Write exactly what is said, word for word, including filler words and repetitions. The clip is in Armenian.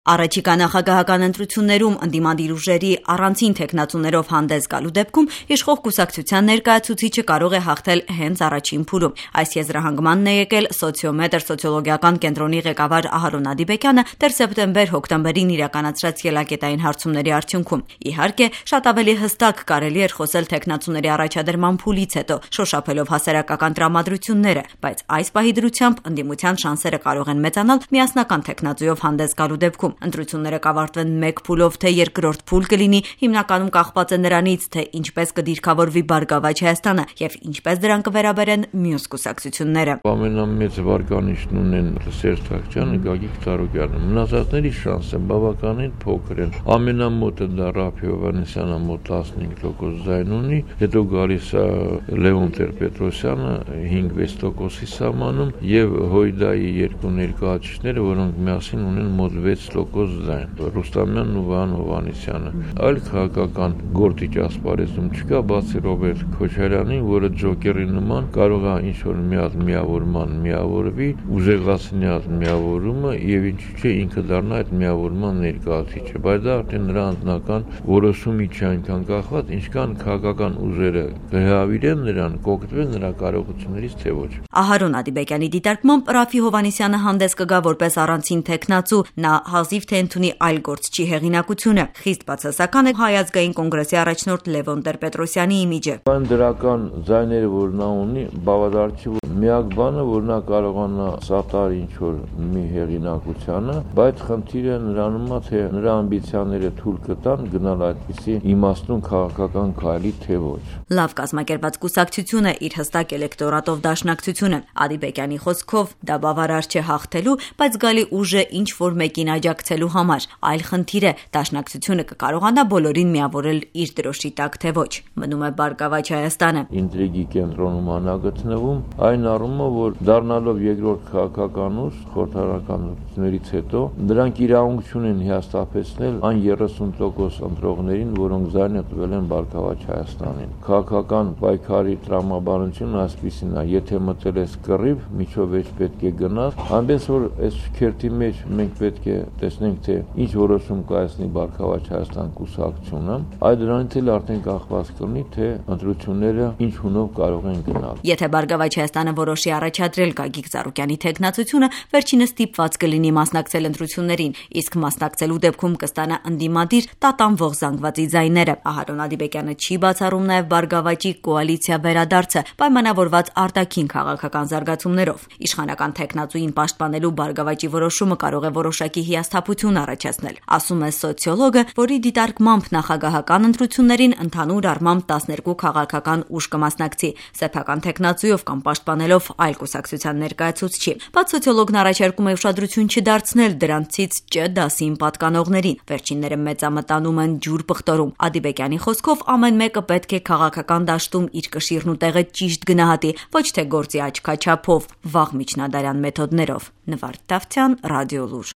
Առաջիկա նախագահական ընտրություններում ընդդիմադիր ուժերի առանցին թեկնածուներով հանդես գալու դեպքում իշխող կուսակցության ներկայացուցիչը կարող է հաղթել հենց առաջին փուլում։ Այս եզրահանգմանն է եկել Սոցիոմետր սոցիոլոգիական կենտրոնի ղեկավար Ահարոն Ադիբեկյանը դեռ սեպտեմբեր-հոկտեմբերին իրականացրած ելակետային հարցումների արդյունքում։ Իհարկե, շատ ավելի հստակ կարելի էր խոսել թեկնածուների առաջադրման փուլից հետո, շոշափելով հասարակական տրամադրությունները, բայց այս պահի դրությամբ ընդդիմության շանսերը կարող են մեծանալ միասնական թեկնածուով հանդես գալու դեպքում։ Ընտրությունները կավարտվեն մեկ փուլով, թե երկրորդ փուլ կլինի, հիմնականում կախված է նրանից, թե ինչպես կդիրքավորվի Բարգավաճ Հայաստանը եւ ինչպես դրան կվերաբերեն մյուս կուսակցությունները։ Ամենամեծ վարկանիշն ունեն Սերժ Թաքչյանը, Գագիկ Ծառուկյանը։ Մնացածների շանսը բավականին փոքր են։ Ամենամոտը դա Ռաֆի Հովհաննիսյանը մոտ տասնհինգ տոկոս ձայն ունի, հետո գալիս է Լևոն Տեր-Պետրոսյանը հինգ-վեց տոկոսի սահմանում եւ Հույդայի երկու ներկայացուցիչները, որոնք միասին ունեն մոտ վեց տոկոս ձայն, Ռուստամյանն ու Վահան Հովհաննիսյանը։ Այլ քաղաքական գործիչ ասպարեզում չկա, բացի Ռոբերտ Քոչարյանի, որը ջոկերի նման կարող է ինչ-որ մի հատ միավորման միավորվի, ուժեղացնի այդ միավորումը եւ ինչու՞ չէ ինքը դառնա այդ միավորման ներկայացուցիչը, բայց դա արդեն նրա անձնական որոշումի չի այնքան կախված, ինչքան քաղաքական ուժերը կհավիրեն նրան, կօգտվեն նրա կարողություններից, թե ոչ։ Ահարոն Ադիբեկյանի դիտարկմամբ Ռաֆի Հովհաննիսյանը հանդես կգա որպես առանցին թեկնածու, նա հազիվ թե ընդունի այլ գործչի հեղինակությունը։ Խիստ բացասական է Հայ ազգային կոնգրեսի առաջնորդ Լևոն Տեր-Պետրոսյանի իմիջը։ Այն դրական ձայները, որ նա ունի, բավարար չի, միակ բանը, որ նա կարողանա սատարի ինչ-որ մի հեղինակությանը, բայց խնդիրը նրանում է, թե նրա ամբիցիաները թույլ կտան գնալ այդպիսի իմաստուն քաղաքական քայլի, թե ոչ։ Լավ կազմակերպված կուսակցությունը իր հստակ էլեկտորատով դաշնակցությունը։ Ադիբեկյանի խոսքով դա բավարար չէ հաղթելու, բայց գալի ուժը ինչ-որ մեկին աջակցելու համար։ Այլ խնդիր է, դաշնակցությունը կկարողանա բոլորին միավորել իր դրոշի տակ, թե ոչ։ Մնում է Բարգավաճ Հայաստանը։ Ինտրիգի կենտրոնում անա գտնվում, այն առումով, որ դառնալով երկրորդ քաղաքական ուժ խորհրդարանական ընտրություններից հետո, դրանք իրավունք չունեն հիասթափեցնել այն երեսուն տոկոս ընտրողներին, որոնք ձայնը տվել են Բարգավաճ Հայաստանին։ Քաղաքական պայքարի տրամաբանությունը այսպիսին է, եթե մտել ես կռիվ, միջով էջ պետք է գնաս, այնպես որ այս շքերթի մեջ մենք պետք է տեսնենք, թե ինչ որոշում կայացնի Բարգավաճ Հայաստան կուսակցությունը, այդ դրանից էլ արդեն կախված կլինի, թե ընտրությունները ինչ հունով կարող են գնալ։ Եթե Բարգավաճ Հայաստանը որոշի առաջադրել Գագիկ Ծառուկյանի թեկնածությունը, վերջինս ստիպված կլինի մասնակցել ընտրություններին, իսկ մասնակցելու դեպքում կստանա ընդդիմադիր տատանվող զանգվածի ձայները։ Ահարոն Ադիբեկյանը չի բացառում նաև Բարգավաճի կոալիցիա վերադարձը, պայմանավորված արտաքին քաղաքական զարգացումներով։ Իշխանական թեկնածուին պաշտպանելու Բարգավաճի որոշումը կարող է որոշակի հիասթափություն առաջացնել, ասում է սոցիոլոգը, որի դիտարկմամբ նախագահական ընտրություններին ընդհանուր առմամբ տասներկու քաղաքական ուժ կմասնակցի, սեփական թեկնածուով կամ պաշտպանելով այլ կուսակցության ներկայացուցչի։ Բայց սոցիոլոգն առաջարկում է ուշադրություն չդարձնել դրանցից Չ դասին պատկանողներին։ Վերջինները մեծամտանում են ջուր պղտորում։ Ադիբեկյանի խոսքով ամեն մեկը պետք է քաղաքական դաշտում իր կշիռն ու տեղը ճիշտ գնահատի, ոչ թե գործի աչքաչափով, վաղ միջնադարյան մեթոդներով։ Նվարդ Դավթյան, Ռադիոլուր։